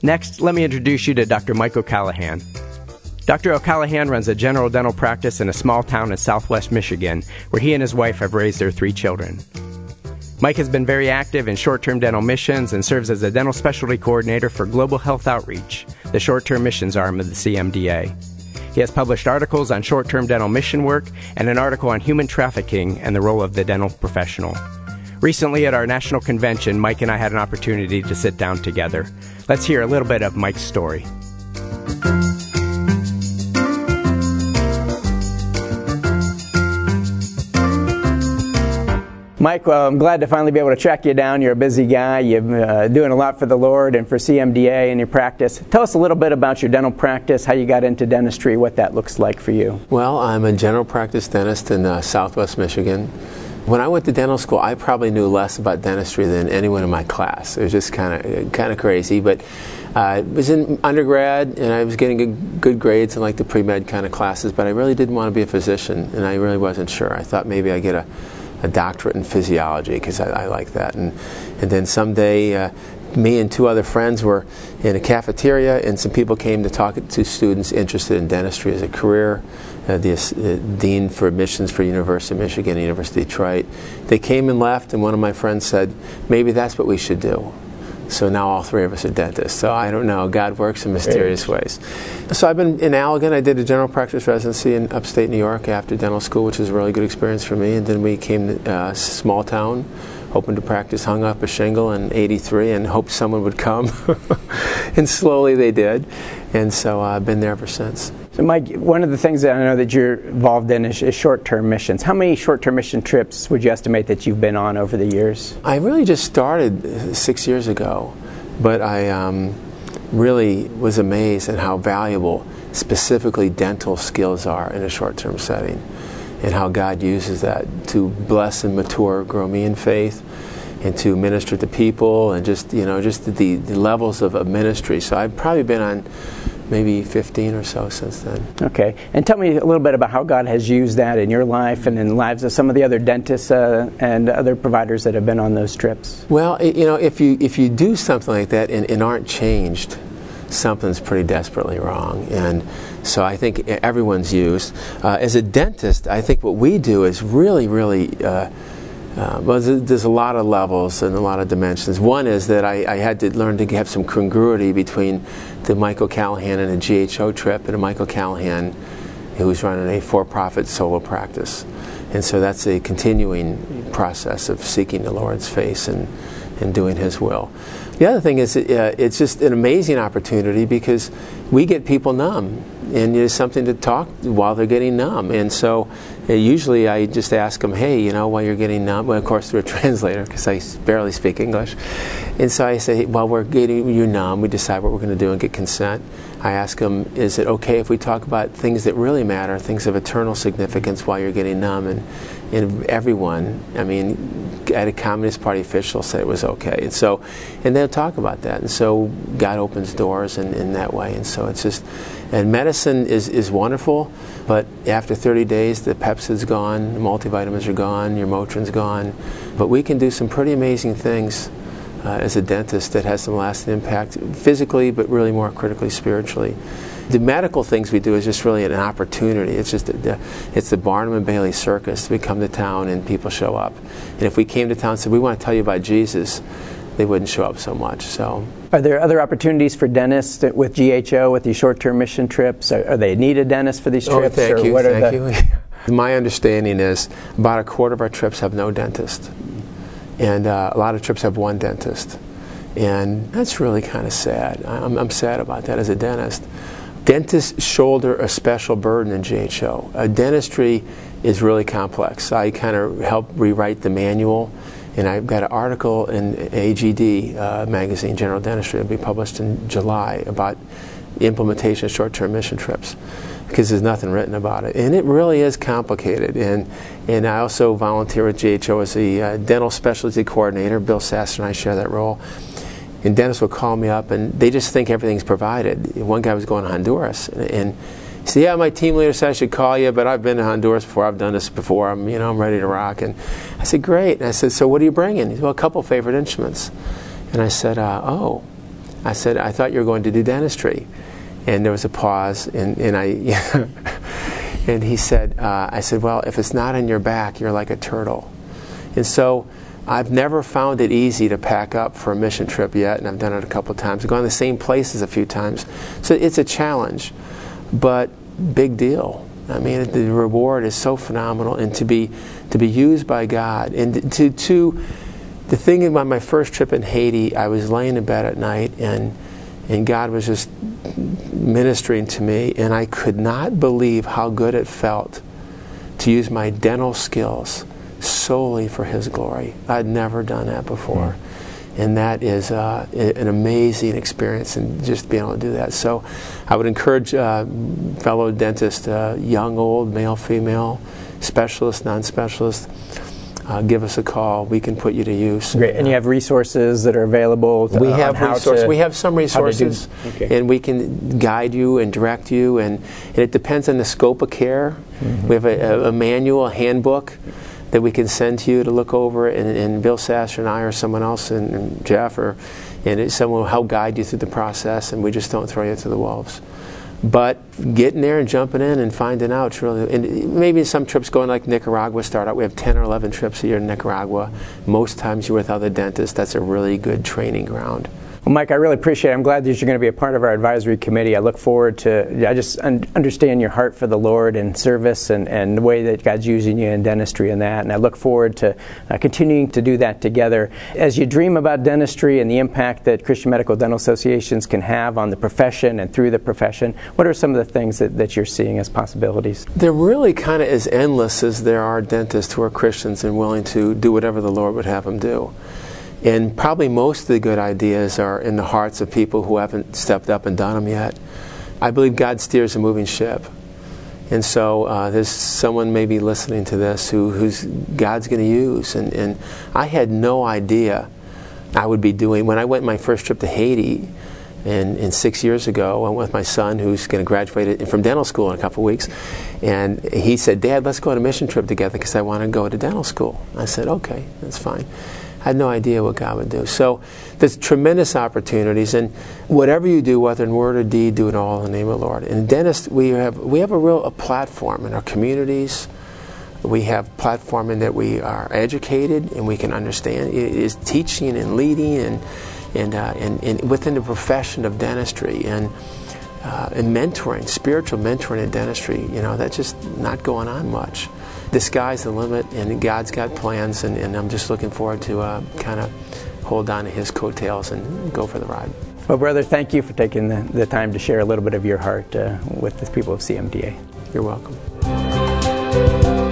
Next, let me introduce you to Dr. Mike O'Callahan. Dr. O'Callahan runs a general dental practice in a small town in southwest Michigan, where he and his wife have raised their 3 children. Mike has been very active in short-term dental missions and serves as a dental specialty coordinator for Global Health Outreach, the short-term missions arm of the CMDA. He has published articles on short-term dental mission work and an article on human trafficking and the role of the dental professional. Recently at our national convention, Mike and I had an opportunity to sit down together. Let's hear a little bit of Mike's story. Mike, well, I'm glad to finally be able to track you down. You're a busy guy. You're doing a lot for the Lord and for CMDA in your practice. Tell us a little bit about your dental practice, how you got into dentistry, what that looks like for you. Well, I'm a general practice dentist in southwest Michigan. When I went to dental school, I probably knew less about dentistry than anyone in my class. It was just kind of crazy. But I was in undergrad, and I was getting good grades in like the pre-med kind of classes, but I really didn't want to be a physician, and I really wasn't sure. I thought maybe I'd get a doctorate in physiology because I like that. And then someday, me and 2 other friends were in a cafeteria, and some people came to talk to students interested in dentistry as a career. The dean for admissions for University of Michigan, University of Detroit. They came and left, and one of my friends said, maybe that's what we should do. So now all 3 of us are dentists. So I don't know. God works in mysterious ways. So I've been in Allegan. I did a general practice residency in upstate New York after dental school, which was a really good experience for me. And then we came to a small town, opened to practice, hung up a shingle in '83 and hoped someone would come. And slowly they did. And so I've been there ever since. So Mike, one of the things that I know that you're involved in is short-term missions. How many short-term mission trips would you estimate that you've been on over the years? I really just started 6 years ago, but I really was amazed at how valuable specifically dental skills are in a short-term setting, and how God uses that to bless and mature, grow me in faith, and to minister to people, and just the levels of ministry. So I've probably been on maybe 15 or so since then. Okay. And tell me a little bit about how God has used that in your life and in the lives of some of the other dentists and other providers that have been on those trips. Well, if you do something like that and aren't changed, something's pretty desperately wrong. And so I think everyone's used. As a dentist, I think what we do is really, really well, there's a lot of levels and a lot of dimensions. One is that I had to learn to have some congruity between the Mike O'Callahan and a GHO trip and a Mike O'Callahan who was running a for-profit solo practice. And so that's a continuing process of seeking the Lord's face and doing His will. The other thing is it's just an amazing opportunity because we get people numb, and there's something to talk while they're getting numb. And so usually I just ask them, hey, while you're getting numb, well, of course through a translator because I barely speak English. And so I say, while we're getting you numb, we decide what we're going to do and get consent. I ask them, is it okay if we talk about things that really matter, things of eternal significance while you're getting numb? And everyone, at a Communist Party official said it was okay. And they'll talk about that. And so God opens doors in that way. And so it's just, and medicine is wonderful, but after 30 days, the Pepsid's gone, the multivitamins are gone, your Motrin's gone. But we can do some pretty amazing things as a dentist that has some lasting impact physically, but really more critically spiritually. The medical things we do is just really an opportunity. It's just it's the Barnum and Bailey circus. We come to town and people show up. And if we came to town and said, we want to tell you about Jesus, they wouldn't show up so much. So, are there other opportunities for dentists with GHO, with these short-term mission trips? Are they need a dentist for these trips? Thank you. My understanding is about a quarter of our trips have no dentist. And a lot of trips have one dentist. And that's really kind of sad. I'm sad about that as a dentist. Dentists shoulder a special burden in GHO. Dentistry is really complex. I kind of helped rewrite the manual, and I've got an article in AGD magazine, General Dentistry, that'll be published in July about the implementation of short-term mission trips, because there's nothing written about it. And it really is complicated. And I also volunteer with GHO as a dental specialty coordinator. Bill Sasser and I share that role. And dentists will call me up, and they just think everything's provided. One guy was going to Honduras, and he said, yeah, my team leader said I should call you, but I've been to Honduras before. I've done this before. I'm ready to rock. And I said, great. And I said, so what are you bringing? He said, well, a couple favorite instruments. And I said, I said, I thought you were going to do dentistry. And there was a pause, and and he said, I said, well, if it's not on your back, you're like a turtle. And so I've never found it easy to pack up for a mission trip yet, and I've done it a couple of times. I've gone to the same places a few times. So it's a challenge, but big deal. I mean, the reward is so phenomenal, and to be used by God. And the thing about my first trip in Haiti, I was laying in bed at night, and God was just ministering to me, and I could not believe how good it felt to use my dental skills solely for His glory. I'd never done that before. And that is an amazing experience, and just being able to do that. So I would encourage fellow dentists, young, old, male, female, specialist, non-specialist, give us a call. We can put you to use. Great. And you have resources that are available? We have resources. We have some resources, and we can guide you and direct you, and it depends on the scope of care. We have a manual, a handbook that we can send to you to look over, and Bill Sasser and I, or someone else, and Jeff, and someone will help guide you through the process, and we just don't throw you to the wolves. But getting there and jumping in and finding out, it's really, and maybe some trips going like Nicaragua start out. We have 10 or 11 trips a year in Nicaragua. Most times you're with other dentists. That's a really good training ground. Well, Mike, I really appreciate it. I'm glad that you're going to be a part of our advisory committee. I look forward to, I just understand your heart for the Lord and service, and the way that God's using you in dentistry and that. And I look forward to continuing to do that together. As you dream about dentistry and the impact that Christian Medical Dental Associations can have on the profession and through the profession, what are some of the things that you're seeing as possibilities? They're really kind of as endless as there are dentists who are Christians and willing to do whatever the Lord would have them do. And probably most of the good ideas are in the hearts of people who haven't stepped up and done them yet. I believe God steers a moving ship. And so there's someone maybe listening to this who's God's going to use. And I had no idea I would be doing, when I went my first trip to Haiti, and 6 years ago, I went with my son, who's going to graduate from dental school in a couple of weeks. And he said, Dad, let's go on a mission trip together because I want to go to dental school. I said, okay, that's fine. I had no idea what God would do. So there's tremendous opportunities, and whatever you do, whether in word or deed, do it all in the name of the Lord. And dentists, we have a platform in our communities. We have platform in that we are educated and we can understand. It is teaching and leading and within the profession of dentistry and mentoring, spiritual mentoring in dentistry. You know, that's just not going on much. The sky's the limit, and God's got plans, and I'm just looking forward to kind of hold on to His coattails and go for the ride. Well, brother, thank you for taking the time to share a little bit of your heart with the people of CMDA. You're welcome.